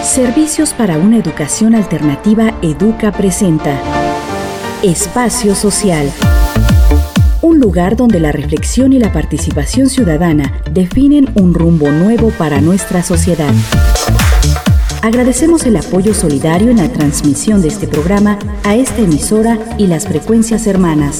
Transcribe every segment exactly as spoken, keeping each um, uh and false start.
Servicios para una educación alternativa Educa presenta Espacio Social. Un lugar donde la reflexión y la participación ciudadana definen un rumbo nuevo para nuestra sociedad. Agradecemos el apoyo solidario en la transmisión de este programa a esta emisora y las frecuencias hermanas.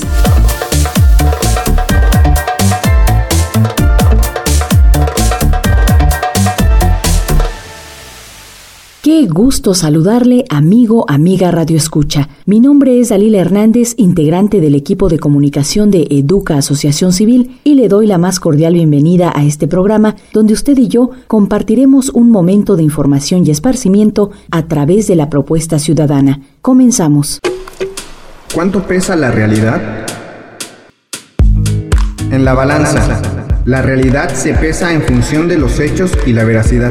Qué gusto saludarle, amigo, amiga Radio Escucha. Mi nombre es Dalila Hernández, integrante del equipo de comunicación de Educa Asociación Civil, y le doy la más cordial bienvenida a este programa, donde usted y yo compartiremos un momento de información y esparcimiento a través de la propuesta ciudadana. Comenzamos. ¿Cuánto pesa la realidad? En la balanza, la realidad se pesa en función de los hechos y la veracidad.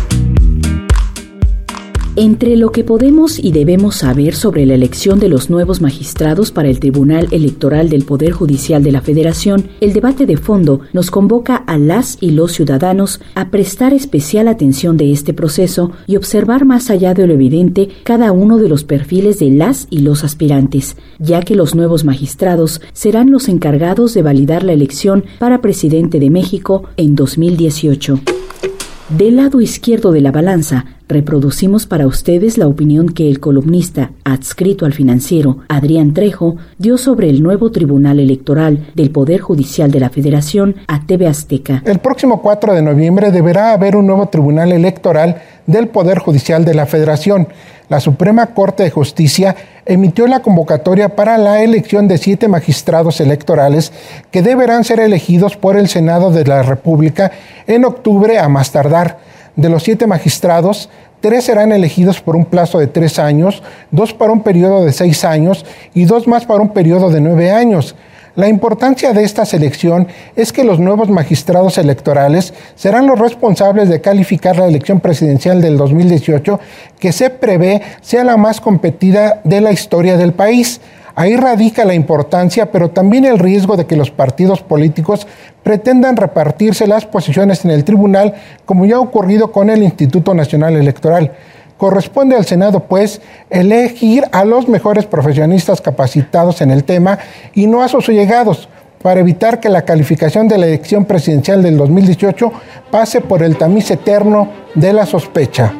Entre lo que podemos y debemos saber sobre la elección de los nuevos magistrados para el Tribunal Electoral del Poder Judicial de la Federación, el debate de fondo nos convoca a las y los ciudadanos a prestar especial atención de este proceso y observar más allá de lo evidente cada uno de los perfiles de las y los aspirantes, ya que los nuevos magistrados serán los encargados de validar la elección para presidente de México en dos mil dieciocho. Del lado izquierdo de la balanza, reproducimos para ustedes la opinión que el columnista adscrito al Financiero, Adrián Trejo, dio sobre el nuevo Tribunal Electoral del Poder Judicial de la Federación a T V Azteca. El próximo cuatro de noviembre deberá haber un nuevo Tribunal Electoral del Poder Judicial de la Federación. La Suprema Corte de Justicia emitió la convocatoria para la elección de siete magistrados electorales que deberán ser elegidos por el Senado de la República en octubre a más tardar. De los siete magistrados, tres serán elegidos por un plazo de tres años, dos para un periodo de seis años y dos más para un periodo de nueve años. La importancia de esta selección es que los nuevos magistrados electorales serán los responsables de calificar la elección presidencial del dos mil dieciocho, que se prevé sea la más competida de la historia del país. Ahí radica la importancia, pero también el riesgo de que los partidos políticos pretendan repartirse las posiciones en el tribunal, como ya ha ocurrido con el Instituto Nacional Electoral. Corresponde al Senado, pues, elegir a los mejores profesionistas capacitados en el tema y no a sus allegados, para evitar que la calificación de la elección presidencial del dos mil dieciocho pase por el tamiz eterno de la sospecha.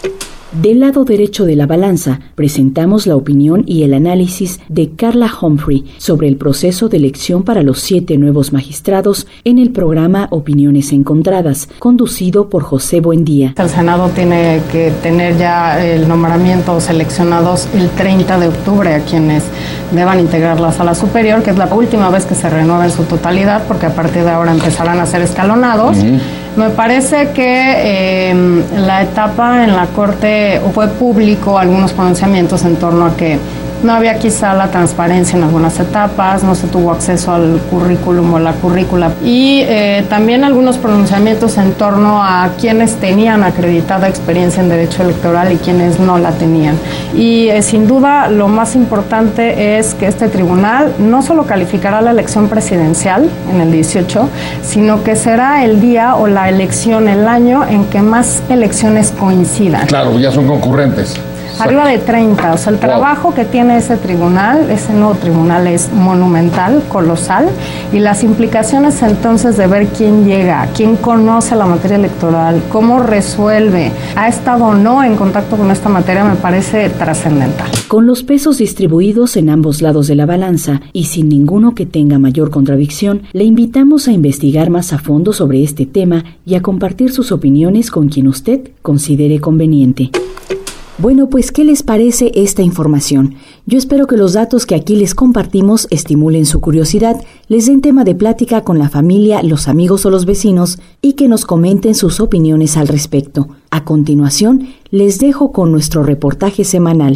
Del lado derecho de la balanza, presentamos la opinión y el análisis de Carla Humphrey sobre el proceso de elección para los siete nuevos magistrados en el programa Opiniones Encontradas, conducido por José Buendía. El Senado tiene que tener ya el nombramiento seleccionados el treinta de octubre a quienes deban integrar la Sala Superior, que es la última vez que se renueva en su totalidad, porque a partir de ahora empezarán a ser escalonados. Uh-huh. Me parece que eh, la etapa en la Corte fue público, algunos pronunciamientos en torno a que no había quizá la transparencia en algunas etapas, no se tuvo acceso al currículum o la currícula, y eh, también algunos pronunciamientos en torno a quienes tenían acreditada experiencia en derecho electoral y quienes no la tenían. Y eh, sin duda lo más importante es que este tribunal no solo calificará la elección presidencial en el dieciocho, sino que será el día o la elección, el año en que más elecciones coincidan. Claro, ya son concurrentes. Arriba de treinta, o sea, el wow. trabajo que tiene ese tribunal, ese nuevo tribunal es monumental, colosal, y las implicaciones entonces de ver quién llega, quién conoce la materia electoral, cómo resuelve, ha estado o no en contacto con esta materia, me parece trascendental. Con los pesos distribuidos en ambos lados de la balanza y sin ninguno que tenga mayor contradicción, le invitamos a investigar más a fondo sobre este tema y a compartir sus opiniones con quien usted considere conveniente. Bueno, pues, ¿qué les parece esta información? Yo espero que los datos que aquí les compartimos estimulen su curiosidad, les den tema de plática con la familia, los amigos o los vecinos y que nos comenten sus opiniones al respecto. A continuación, les dejo con nuestro reportaje semanal.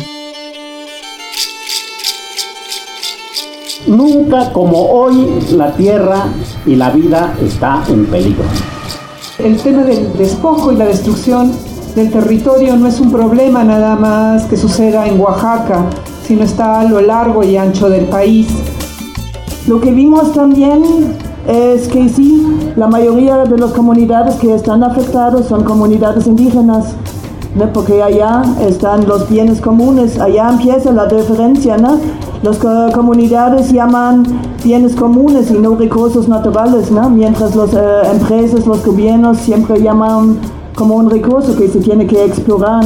Nunca como hoy la tierra y la vida está en peligro. El tema del despojo y la destrucción del territorio no es un problema nada más que suceda en Oaxaca, sino está a lo largo y ancho del país. Lo que vimos también es que sí, la mayoría de las comunidades que están afectadas son comunidades indígenas ¿no? Porque allá están los bienes comunes, allá empieza la diferencia, ¿no? Las comunidades llaman bienes comunes y no recursos naturales, ¿no? Mientras las eh, empresas, los gobiernos siempre llaman como un recurso que se tiene que explorar.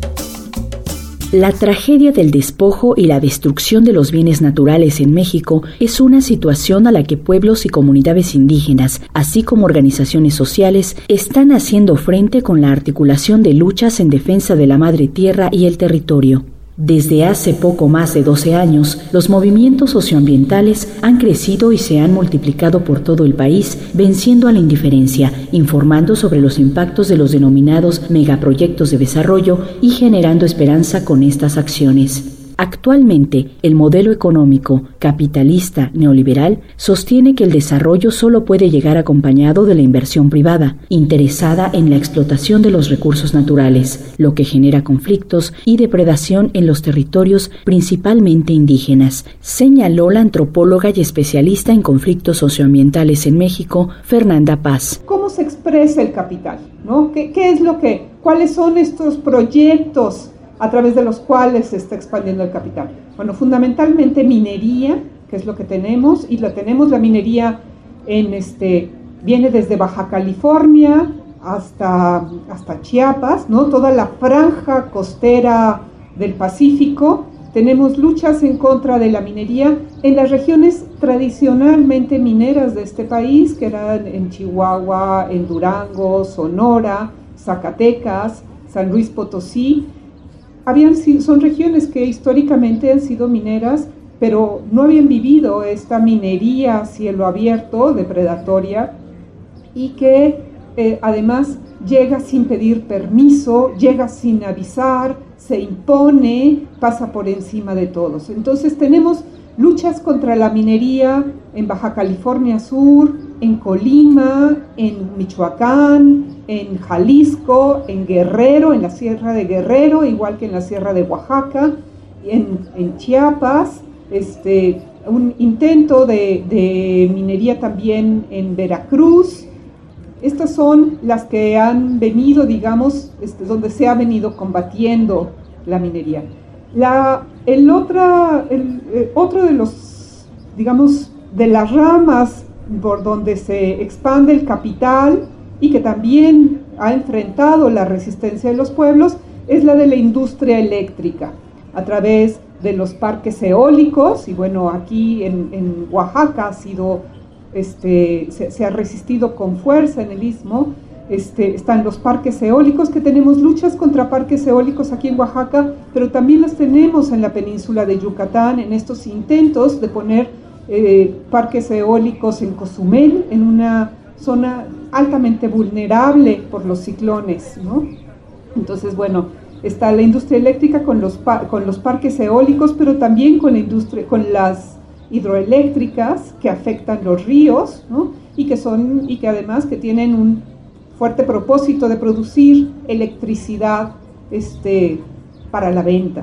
La tragedia del despojo y la destrucción de los bienes naturales en México es una situación a la que pueblos y comunidades indígenas, así como organizaciones sociales, están haciendo frente con la articulación de luchas en defensa de la madre tierra y el territorio. Desde hace poco más de doce años, los movimientos socioambientales han crecido y se han multiplicado por todo el país, venciendo a la indiferencia, informando sobre los impactos de los denominados megaproyectos de desarrollo y generando esperanza con estas acciones. Actualmente, el modelo económico capitalista neoliberal sostiene que el desarrollo solo puede llegar acompañado de la inversión privada, interesada en la explotación de los recursos naturales, lo que genera conflictos y depredación en los territorios principalmente indígenas, señaló la antropóloga y especialista en conflictos socioambientales en México, Fernanda Paz. ¿Cómo se expresa el capital? ¿No? ¿Qué, qué es lo que, cuáles son estos proyectos a través de los cuales se está expandiendo el capital? Bueno, fundamentalmente minería, que es lo que tenemos, y la tenemos la minería en este, viene desde Baja California hasta, hasta Chiapas, ¿no? Toda la franja costera del Pacífico. Tenemos luchas en contra de la minería en las regiones tradicionalmente mineras de este país, que eran en Chihuahua, en Durango, Sonora, Zacatecas, San Luis Potosí. Habían, son regiones que históricamente han sido mineras, pero no habían vivido esta minería a cielo abierto, depredatoria, y que eh, además llega sin pedir permiso, llega sin avisar, se impone, pasa por encima de todos. Entonces tenemos luchas contra la minería en Baja California Sur, en Colima, en Michoacán, en Jalisco, en Guerrero, en la Sierra de Guerrero, igual que en la Sierra de Oaxaca, en, en Chiapas, este, un intento de, de minería también en Veracruz. Estas son las que han venido, digamos, este, donde se ha venido combatiendo la minería. La, el otra, el, el otro de los, digamos, de las ramas por donde se expande el capital y que también ha enfrentado la resistencia de los pueblos es la de la industria eléctrica, a través de los parques eólicos, y bueno, aquí en, en Oaxaca ha sido, este, se, se ha resistido con fuerza en el Istmo. Este, están los parques eólicos, que tenemos luchas contra parques eólicos aquí en Oaxaca, pero también las tenemos en la península de Yucatán, en estos intentos de poner eh, parques eólicos en Cozumel, en una zona altamente vulnerable por los ciclones, ¿no? Entonces, bueno, está la industria eléctrica con los, con los parques eólicos, pero también con la industria, con las hidroeléctricas que afectan los ríos, ¿no? Y que son, y que además que tienen un fuerte propósito de producir electricidad este, para la venta.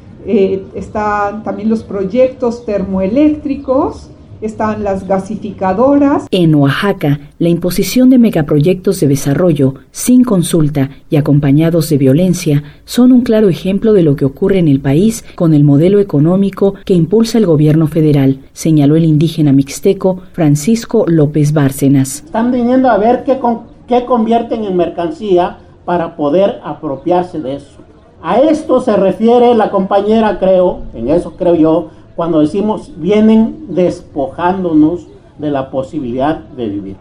Eh, están también los proyectos termoeléctricos, están las gasificadoras. En Oaxaca, la imposición de megaproyectos de desarrollo sin consulta y acompañados de violencia son un claro ejemplo de lo que ocurre en el país con el modelo económico que impulsa el gobierno federal, señaló el indígena mixteco Francisco López Bárcenas. Están viniendo a ver qué, con, qué convierten en mercancía para poder apropiarse de eso. A esto se refiere la compañera, creo, en eso creo yo, cuando decimos vienen despojándonos de la posibilidad de vivir.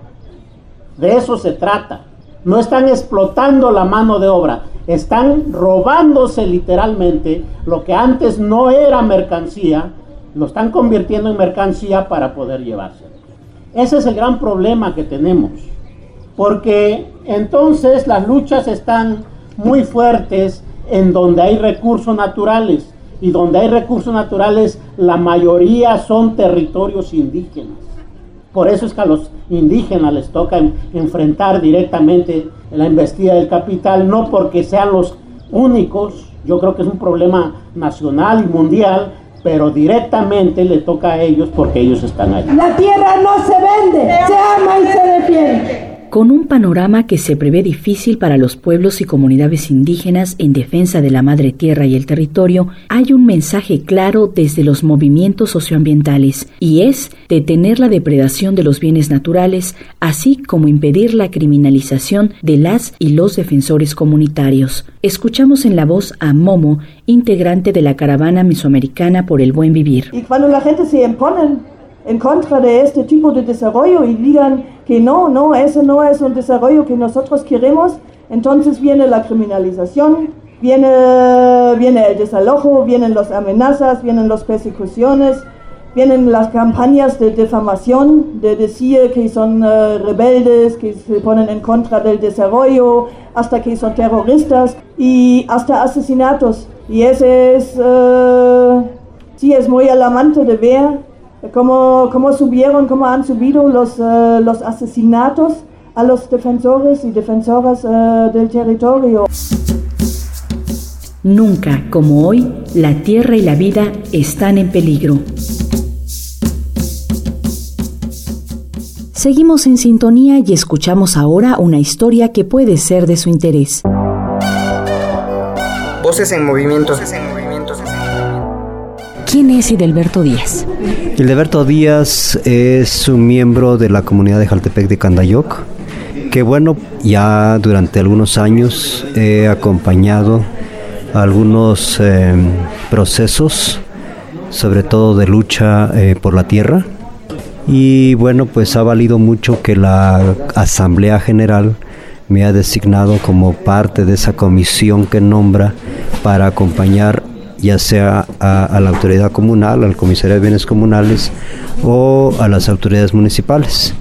De eso se trata. No están explotando la mano de obra, están robándose literalmente lo que antes no era mercancía, lo están convirtiendo en mercancía para poder llevarse. Ese es el gran problema que tenemos, porque entonces las luchas están muy fuertes en donde hay recursos naturales, y donde hay recursos naturales, la mayoría son territorios indígenas. Por eso es que a los indígenas les toca en, enfrentar directamente la embestida del capital, no porque sean los únicos, yo creo que es un problema nacional y mundial, pero directamente le toca a ellos porque ellos están ahí. La tierra no se vende, se ama y se defiende. Con un panorama que se prevé difícil para los pueblos y comunidades indígenas en defensa de la madre tierra y el territorio, hay un mensaje claro desde los movimientos socioambientales, y es detener la depredación de los bienes naturales, así como impedir la criminalización de las y los defensores comunitarios. Escuchamos en la voz a Momo, integrante de la Caravana Mesoamericana por el Buen Vivir. Y cuando la gente se impone en contra de este tipo de desarrollo y digan que no, no, ese no es un desarrollo que nosotros queremos, entonces viene la criminalización, viene, viene el desalojo, vienen las amenazas, vienen las persecuciones, vienen las campañas de difamación, de decir que son uh, rebeldes, que se ponen en contra del desarrollo, hasta que son terroristas y hasta asesinatos. Y ese es, uh, sí, es muy alarmante de ver Cómo, cómo subieron, cómo han subido los, uh, los asesinatos a los defensores y defensoras uh, del territorio. Nunca como hoy, la tierra y la vida están en peligro. Seguimos en sintonía y escuchamos ahora una historia que puede ser de su interés. Voces en movimiento. ¿Quién es Hidalberto Díaz? Hidalberto Díaz es un miembro de la comunidad de Jaltepec de Candayoc, que bueno, ya durante algunos años he acompañado algunos eh, procesos, sobre todo de lucha eh, por la tierra, y bueno, pues ha valido mucho que la Asamblea General me ha designado como parte de esa comisión que nombra para acompañar ya sea a, a la autoridad comunal, al comisario de bienes comunales o a las autoridades municipales.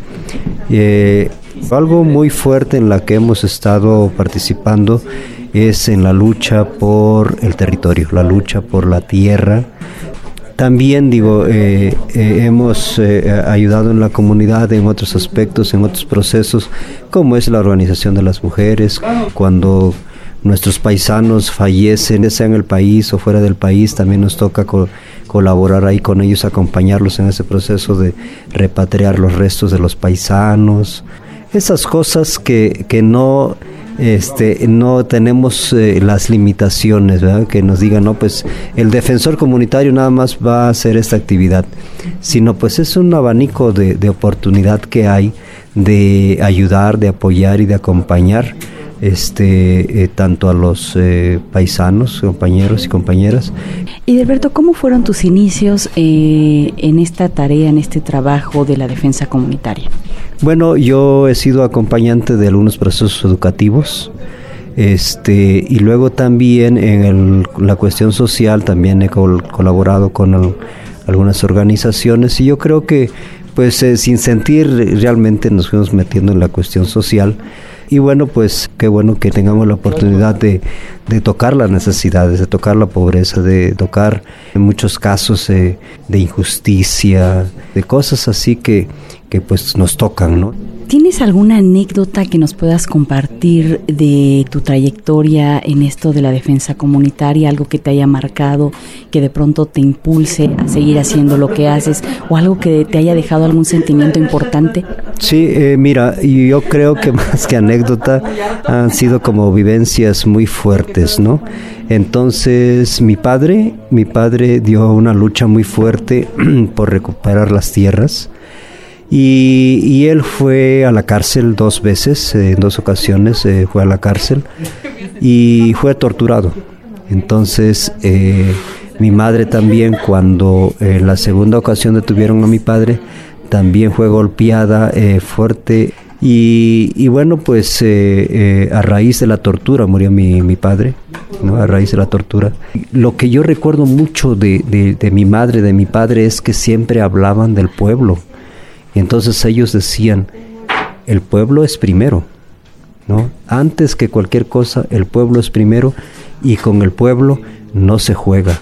Eh, algo muy fuerte en la que hemos estado participando es en la lucha por el territorio, la lucha por la tierra. También digo, eh, eh, hemos eh, ayudado en la comunidad en otros aspectos, en otros procesos, como es la organización de las mujeres, cuando nuestros paisanos fallecen, ya sea en el país o fuera del país, también nos toca co- colaborar ahí con ellos, acompañarlos en ese proceso de repatriar los restos de los paisanos. Esas cosas que, que no, este, no tenemos eh, las limitaciones, ¿verdad? Que nos digan, no, pues el defensor comunitario nada más va a hacer esta actividad, sino pues es un abanico de, de oportunidad que hay de ayudar, de apoyar y de acompañar este eh, tanto a los eh, paisanos, compañeros y compañeras. Hidalberto, ¿cómo fueron tus inicios eh, en esta tarea, en este trabajo de la defensa comunitaria? Bueno, yo he sido acompañante de algunos procesos educativos, este y luego también en el, la cuestión social también he col- colaborado con el, algunas organizaciones, y yo creo que pues eh, sin sentir realmente nos fuimos metiendo en la cuestión social. Y bueno, pues qué bueno que tengamos la oportunidad de, de tocar las necesidades, de tocar la pobreza, de tocar en muchos casos eh, de injusticia, de cosas así que, que pues nos tocan, ¿no? ¿Tienes alguna anécdota que nos puedas compartir de tu trayectoria en esto de la defensa comunitaria, algo que te haya marcado, que de pronto te impulse a seguir haciendo lo que haces, o algo que te haya dejado algún sentimiento importante? Sí, eh, mira, yo creo que más que anécdota han sido como vivencias muy fuertes, ¿no? Entonces, mi padre, mi padre dio una lucha muy fuerte por recuperar las tierras. Y, y él fue a la cárcel dos veces, eh, en dos ocasiones eh, fue a la cárcel y fue torturado. Entonces eh, mi madre también, cuando en eh, la segunda ocasión detuvieron a mi padre, también fue golpeada eh, fuerte y, y bueno, pues eh, eh, a raíz de la tortura murió mi, mi padre, ¿no? A raíz de la tortura. Lo que yo recuerdo mucho de, de, de mi madre, de mi padre, es que siempre hablaban del pueblo. Y entonces ellos decían, el pueblo es primero, ¿no? Antes que cualquier cosa, el pueblo es primero y con el pueblo no se juega.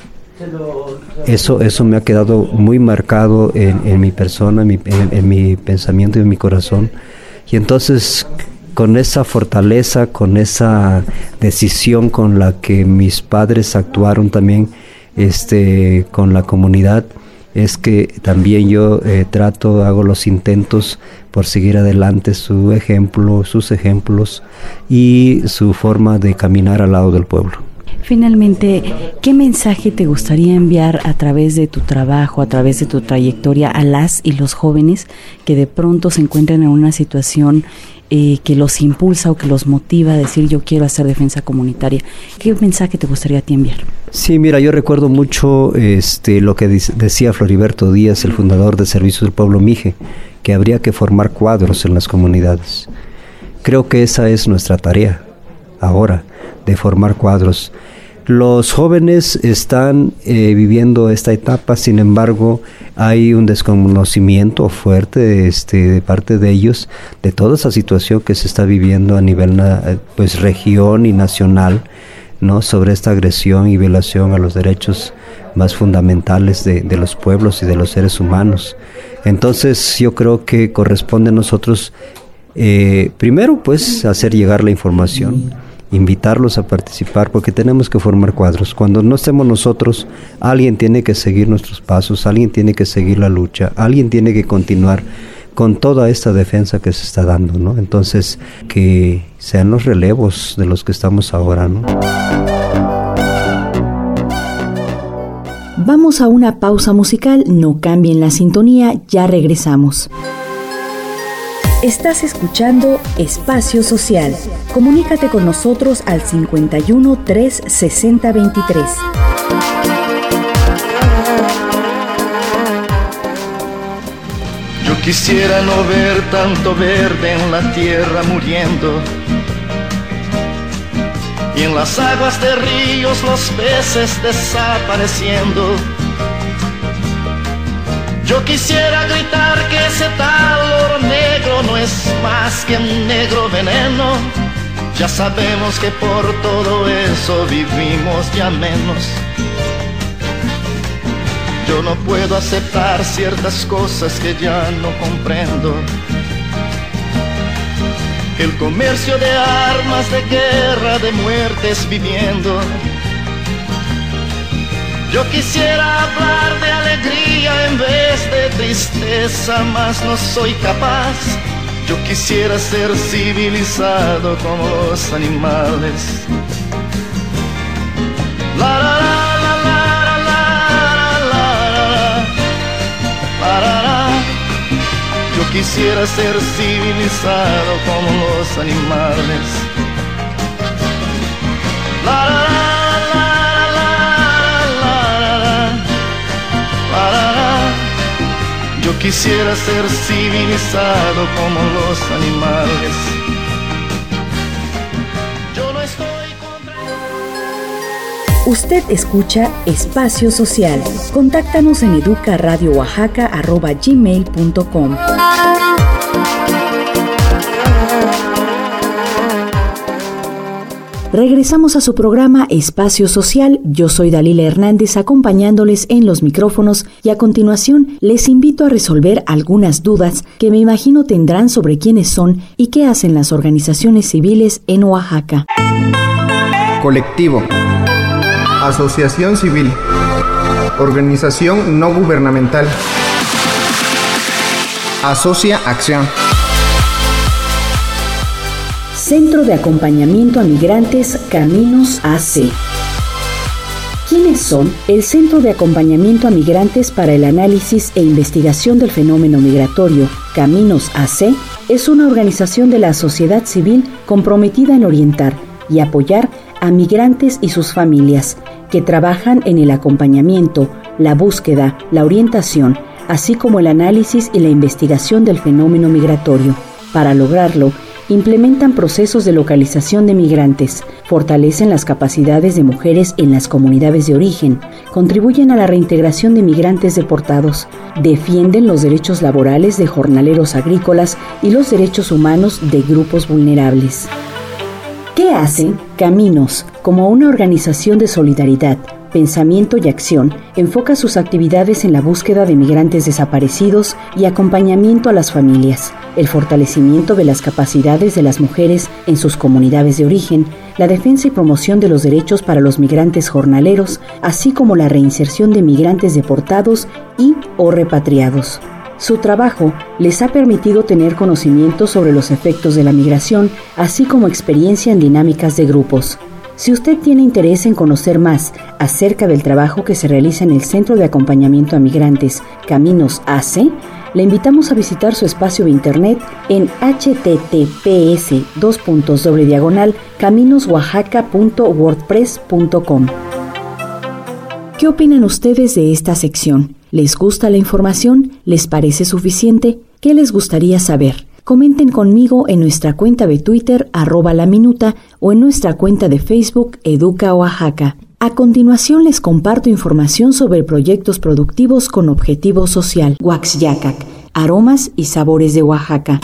Eso, eso me ha quedado muy marcado en, en mi persona, en mi, en, en mi pensamiento y en mi corazón. Y entonces, con esa fortaleza, con esa decisión con la que mis padres actuaron también este, con la comunidad, es que también yo eh, trato, hago los intentos por seguir adelante su ejemplo, sus ejemplos y su forma de caminar al lado del pueblo. Finalmente, ¿qué mensaje te gustaría enviar a través de tu trabajo, a través de tu trayectoria a las y los jóvenes que de pronto se encuentran en una situación eh, que los impulsa o que los motiva a decir yo quiero hacer defensa comunitaria? ¿Qué mensaje te gustaría a ti enviar? Sí, mira, yo recuerdo mucho este, lo que dice, decía Floriberto Díaz, el fundador de Servicios del Pueblo Mije, que habría que formar cuadros en las comunidades. Creo que esa es nuestra tarea ahora, de formar cuadros. Los jóvenes están eh, viviendo esta etapa, sin embargo, hay un desconocimiento fuerte este, de parte de ellos de toda esa situación que se está viviendo a nivel pues, región y nacional, ¿no? Sobre esta agresión y violación a los derechos más fundamentales de, de los pueblos y de los seres humanos. Entonces, yo creo que corresponde a nosotros, eh, primero, pues, hacer llegar la información, invitarlos a participar, porque tenemos que formar cuadros. Cuando no estemos nosotros, alguien tiene que seguir nuestros pasos, alguien tiene que seguir la lucha, alguien tiene que continuar con toda esta defensa que se está dando, ¿no? Entonces, que sean los relevos de los que estamos ahora, ¿no? Vamos a una pausa musical, no cambien la sintonía, ya regresamos. Estás escuchando Espacio Social. Comunícate con nosotros al cincuenta y uno, tres, sesenta, veintitrés. Yo quisiera no ver tanto verde en la tierra muriendo, y en las aguas de ríos los peces desapareciendo. Yo quisiera gritar que ese tal oro negro no es más que un negro veneno. Ya sabemos que por todo eso vivimos ya menos. Yo no puedo aceptar ciertas cosas que ya no comprendo. El comercio de armas, de guerra, de muertes viviendo. Yo quisiera hablar de alegría en vez de tristeza, mas no soy capaz. Yo quisiera ser civilizado como los animales. La la la la la la la la la la. Yo quisiera ser civilizado como los animales. La la la. Yo quisiera ser civilizado como los animales. Yo no estoy contra... Usted escucha Espacio Social. Contáctanos en educa radio oaxaca arroba gmail punto com. Regresamos a su programa Espacio Social. Yo soy Dalila Hernández, acompañándoles en los micrófonos, y a continuación les invito a resolver algunas dudas que me imagino tendrán sobre quiénes son y qué hacen las organizaciones civiles en Oaxaca. Colectivo. Asociación civil. Organización no gubernamental. Asocia Acción. Centro de Acompañamiento a Migrantes Caminos A C. ¿Quiénes son? El Centro de Acompañamiento a Migrantes para el Análisis e Investigación del Fenómeno Migratorio, Caminos A C, es una organización de la sociedad civil comprometida en orientar y apoyar a migrantes y sus familias, que trabajan en el acompañamiento, la búsqueda, la orientación, así como el análisis y la investigación del fenómeno migratorio. Para lograrlo, implementan procesos de localización de migrantes, fortalecen las capacidades de mujeres en las comunidades de origen, contribuyen a la reintegración de migrantes deportados, defienden los derechos laborales de jornaleros agrícolas y los derechos humanos de grupos vulnerables. ¿Qué hacen? Caminos, como una organización de solidaridad, pensamiento y acción, enfoca sus actividades en la búsqueda de migrantes desaparecidos y acompañamiento a las familias, el fortalecimiento de las capacidades de las mujeres en sus comunidades de origen, la defensa y promoción de los derechos para los migrantes jornaleros, así como la reinserción de migrantes deportados y o repatriados. Su trabajo les ha permitido tener conocimiento sobre los efectos de la migración, así como experiencia en dinámicas de grupos. Si usted tiene interés en conocer más acerca del trabajo que se realiza en el Centro de Acompañamiento a Migrantes Caminos A C, le invitamos a visitar su espacio de internet en h t t p s dos puntos doble diagonal caminos oaxaca punto wordpress punto com. ¿Qué opinan ustedes de esta sección? ¿Les gusta la información? ¿Les parece suficiente? ¿Qué les gustaría saber? Comenten conmigo en nuestra cuenta de Twitter, arroba la minuta, o en nuestra cuenta de Facebook, Educa Oaxaca. A continuación les comparto información sobre proyectos productivos con objetivo social. Huaxyacac, aromas y sabores de Oaxaca.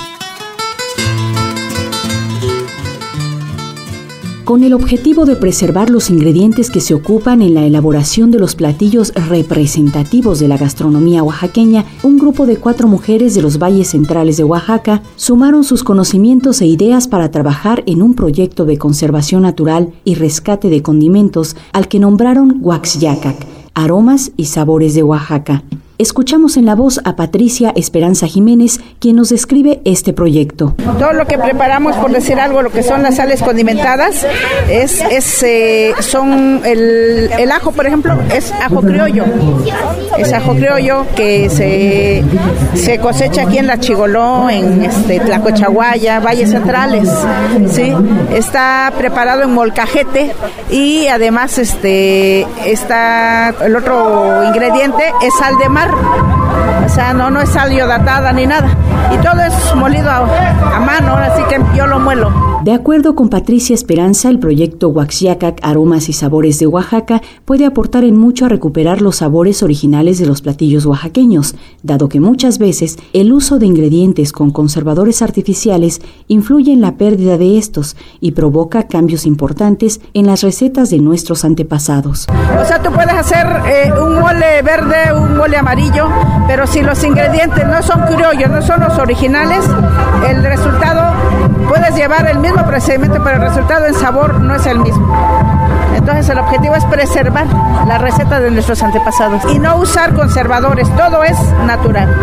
Con el objetivo de preservar los ingredientes que se ocupan en la elaboración de los platillos representativos de la gastronomía oaxaqueña, un grupo de cuatro mujeres de los valles centrales de Oaxaca sumaron sus conocimientos e ideas para trabajar en un proyecto de conservación natural y rescate de condimentos al que nombraron Huaxyacac, aromas y sabores de Oaxaca. Escuchamos en la voz a Patricia Esperanza Jiménez, quien nos describe este proyecto. Todo lo que preparamos, por decir algo, lo que son las sales condimentadas, es, es eh, son el, el ajo, por ejemplo, es ajo criollo. Es ajo criollo que se, se cosecha aquí en La Chigoló, en este, Tlacochahuaya, Valles Centrales, ¿sí? Está preparado en molcajete y además este, está el otro ingrediente es sal de mar. O sea, no, no es sal iodatada ni nada. Y todo es molido a, a mano, así que yo lo muelo. De acuerdo con Patricia Esperanza, el proyecto Huaxyacac, Aromas y Sabores de Oaxaca puede aportar en mucho a recuperar los sabores originales de los platillos oaxaqueños, dado que muchas veces el uso de ingredientes con conservadores artificiales influye en la pérdida de estos y provoca cambios importantes en las recetas de nuestros antepasados. O sea, tú puedes hacer eh, un mole verde, un mole amarillo, pero si los ingredientes no son criollos, no son los originales, el resultado, puedes llevar el mismo procedimiento, pero el resultado en sabor no es el mismo. Entonces el objetivo es preservar la receta de nuestros antepasados y no usar conservadores, todo es natural.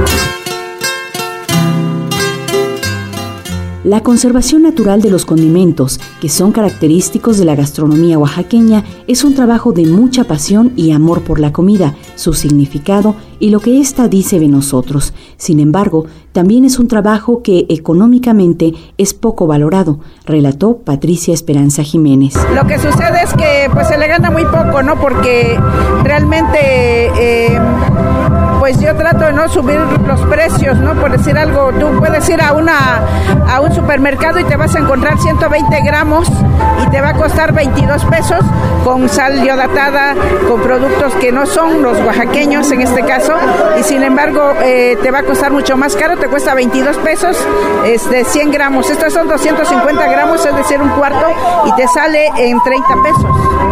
La conservación natural de los condimentos, que son característicos de la gastronomía oaxaqueña, es un trabajo de mucha pasión y amor por la comida, su significado y lo que ésta dice de nosotros. Sin embargo, también es un trabajo que económicamente es poco valorado, relató Patricia Esperanza Jiménez. Lo que sucede es que pues se le gana muy poco, ¿no? Porque realmente eh, pues yo trato de no subir los precios, ¿no? Por decir algo, tú puedes ir a una a un supermercado y te vas a encontrar ciento veinte gramos y te va a costar veintidós pesos con sal iodatada, con productos que no son los oaxaqueños en este caso, y sin embargo eh, te va a costar mucho más caro, te cuesta veintidós pesos, es de cien gramos, estos son doscientos cincuenta gramos, es decir, un cuarto, y te sale en treinta pesos.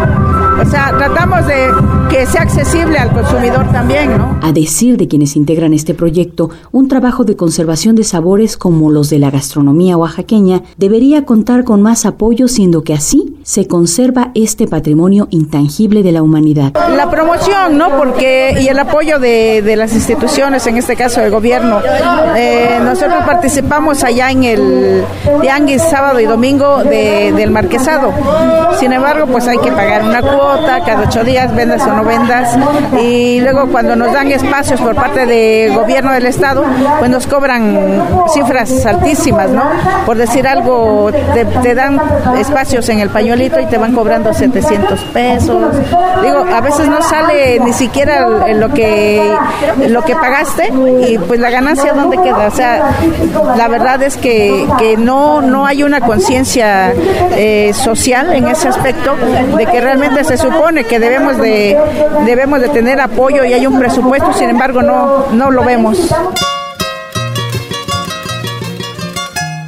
O sea, tratamos de que sea accesible al consumidor también, ¿no? A decir de quienes integran este proyecto, un trabajo de conservación de sabores como los de la gastronomía oaxaqueña debería contar con más apoyo, siendo que así se conserva este patrimonio intangible de la humanidad. La promoción, ¿no? Porque y el apoyo de, de las instituciones, en este caso del gobierno. Eh, nosotros participamos allá en el tianguis sábado y domingo de, del Marquesado. Sin embargo, pues hay que pagar una cuota cada ocho días, vendas o no vendas, y luego cuando nos dan espacios por parte del gobierno del estado, pues nos cobran cifras altísimas, ¿no? Por decir algo, te, te dan espacios en el pañuelito y te van cobrando setecientos pesos. Digo, a veces no sale ni siquiera lo que lo que pagaste, y pues la ganancia ¿dónde queda? O sea, la verdad es que, que no, no hay una conciencia eh, social en ese aspecto, de que realmente se supone que debemos de debemos de tener apoyo y hay un presupuesto, sin embargo no, no lo vemos.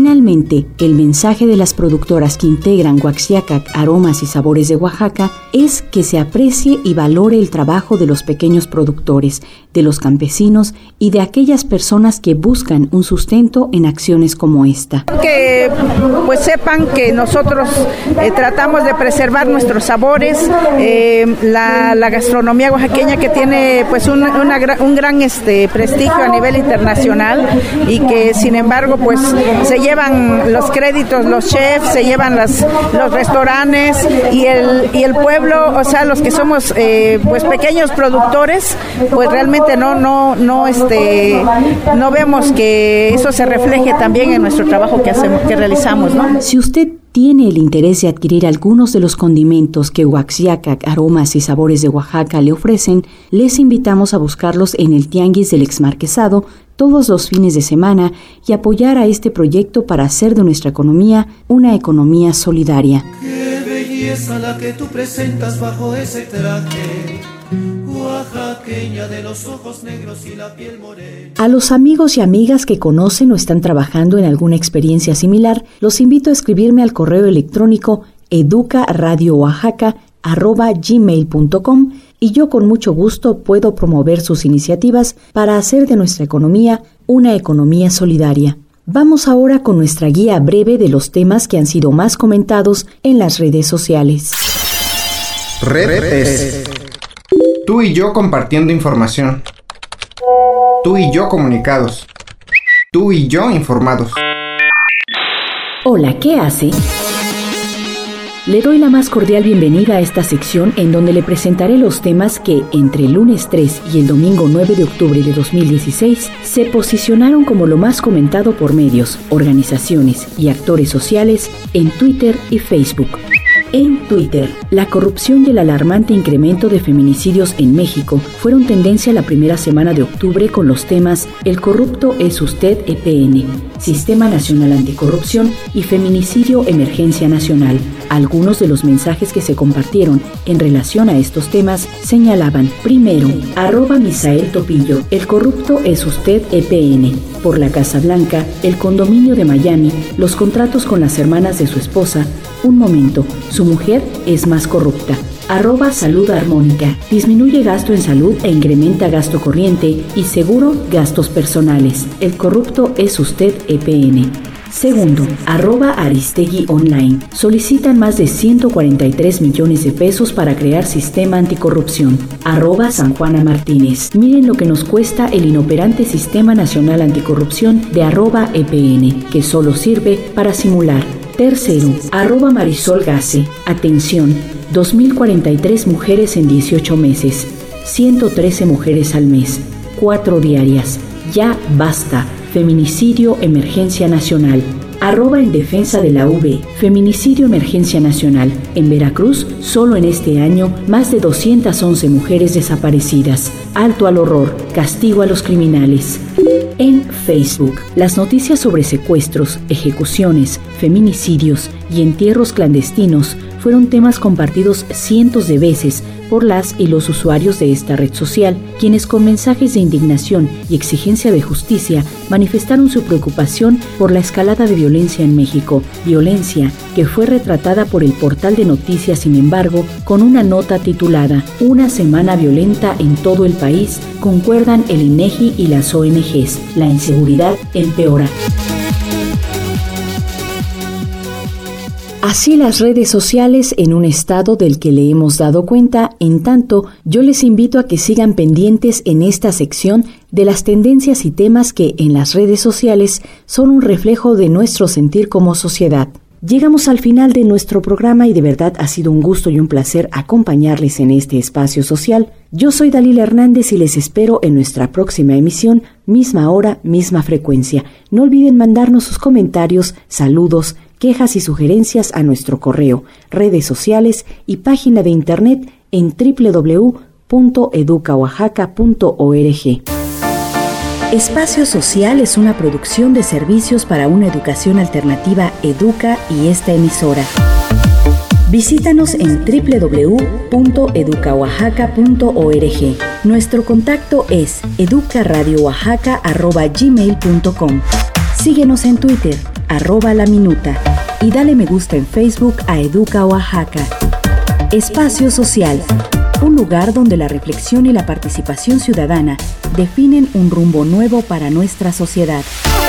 Finalmente, el mensaje de las productoras que integran Huaxiacac, Aromas y Sabores de Oaxaca es que se aprecie y valore el trabajo de los pequeños productores, de los campesinos y de aquellas personas que buscan un sustento en acciones como esta. Que pues sepan que nosotros eh, tratamos de preservar nuestros sabores, eh, la, la gastronomía oaxaqueña que tiene pues un, una, un gran este, prestigio a nivel internacional y que sin embargo pues se llevan los créditos los chefs, se llevan las, los restaurantes y el, y el pueblo, o sea los que somos eh, pues pequeños productores, pues realmente no, no, no, este, no vemos que eso se refleje también en nuestro trabajo que hacemos, que realizamos, ¿no? Si usted tiene el interés de adquirir algunos de los condimentos que Huaxiacac, Aromas y Sabores de Oaxaca le ofrecen, les invitamos a buscarlos en el Tianguis del Exmarquesado todos los fines de semana y apoyar a este proyecto para hacer de nuestra economía una economía solidaria. Qué belleza la que tú presentas bajo ese traje, oaxaqueña de los ojos negros y la piel morena. A los amigos y amigas que conocen o están trabajando en alguna experiencia similar, los invito a escribirme al correo electrónico educaradiooaxaca arroba gmail punto com y yo con mucho gusto puedo promover sus iniciativas para hacer de nuestra economía una economía solidaria. Vamos ahora con nuestra guía breve de los temas que han sido más comentados en las redes sociales. Redes. Tú y yo compartiendo información. Tú y yo comunicados. Tú y yo informados. Hola, ¿qué hace? Le doy la más cordial bienvenida a esta sección en donde le presentaré los temas que, entre el lunes tres y el domingo nueve de octubre de dos mil dieciséis, se posicionaron como lo más comentado por medios, organizaciones y actores sociales en Twitter y Facebook. En Twitter, la corrupción y el alarmante incremento de feminicidios en México fueron tendencia la primera semana de octubre con los temas El corrupto es usted E P N, Sistema Nacional Anticorrupción y Feminicidio Emergencia Nacional. Algunos de los mensajes que se compartieron en relación a estos temas señalaban: primero, arroba Misael Topillo, el corrupto es usted E P N. Por la Casa Blanca, el condominio de Miami, los contratos con las hermanas de su esposa. Un momento, su mujer es más corrupta. Arroba Salud Armónica, disminuye gasto en salud e incrementa gasto corriente y seguro gastos personales. El corrupto es usted E P N. Segundo, arroba Aristegui Online, solicitan más de ciento cuarenta y tres millones de pesos para crear sistema anticorrupción. Arroba San Juana Martínez, miren lo que nos cuesta el inoperante Sistema Nacional Anticorrupción de arroba E P N, que solo sirve para simular. Tercero, arroba Marisol Gase, atención, dos mil cuarenta y tres mujeres en dieciocho meses, ciento trece mujeres al mes, cuatro diarias, ya basta, feminicidio emergencia nacional. Arroba en defensa de la U V, feminicidio emergencia nacional. En Veracruz, solo en este año, más de doscientas once mujeres desaparecidas. Alto al horror, castigo a los criminales. En Facebook, las noticias sobre secuestros, ejecuciones, feminicidios y entierros clandestinos fueron temas compartidos cientos de veces por las y los usuarios de esta red social, quienes con mensajes de indignación y exigencia de justicia manifestaron su preocupación por la escalada de violencia en México, violencia que fue retratada por el portal de noticias Sin Embargo con una nota titulada Una semana violenta en todo el país, concuerdan el INEGI y las O N Ges, la inseguridad empeora. Así las redes sociales en un estado del que le hemos dado cuenta, en tanto yo les invito a que sigan pendientes en esta sección de las tendencias y temas que en las redes sociales son un reflejo de nuestro sentir como sociedad. Llegamos al final de nuestro programa y de verdad ha sido un gusto y un placer acompañarles en este espacio social. Yo soy Dalila Hernández y les espero en nuestra próxima emisión, misma hora, misma frecuencia. No olviden mandarnos sus comentarios, saludos, quejas y sugerencias a nuestro correo, redes sociales y página de internet en doble u doble u doble u punto educa oaxaca punto org. Espacio Social es una producción de servicios para una educación alternativa Educa y esta emisora. Visítanos en doble u doble u doble u punto educa oaxaca punto org. Nuestro contacto es educaradioaxaca arroba gmail punto com. Síguenos en Twitter, arroba la minuta y dale me gusta en Facebook a Educa Oaxaca. Espacio Social, un lugar donde la reflexión y la participación ciudadana definen un rumbo nuevo para nuestra sociedad.